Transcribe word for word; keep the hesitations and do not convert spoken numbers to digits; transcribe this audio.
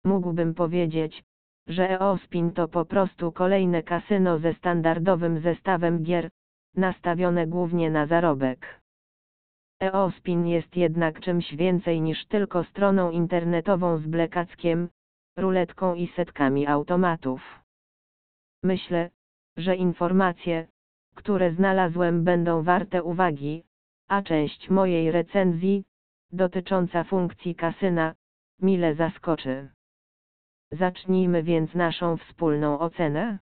Mógłbym powiedzieć, że EOSpin to po prostu kolejne kasyno ze standardowym zestawem gier, nastawione głównie na zarobek. EOSpin jest jednak czymś więcej niż tylko stroną internetową z blekackiem, ruletką i setkami automatów. Myślę, że informacje, które znalazłem, będą warte uwagi, a część mojej recenzji, dotycząca funkcji kasyna, mile zaskoczy. Zacznijmy więc naszą wspólną ocenę.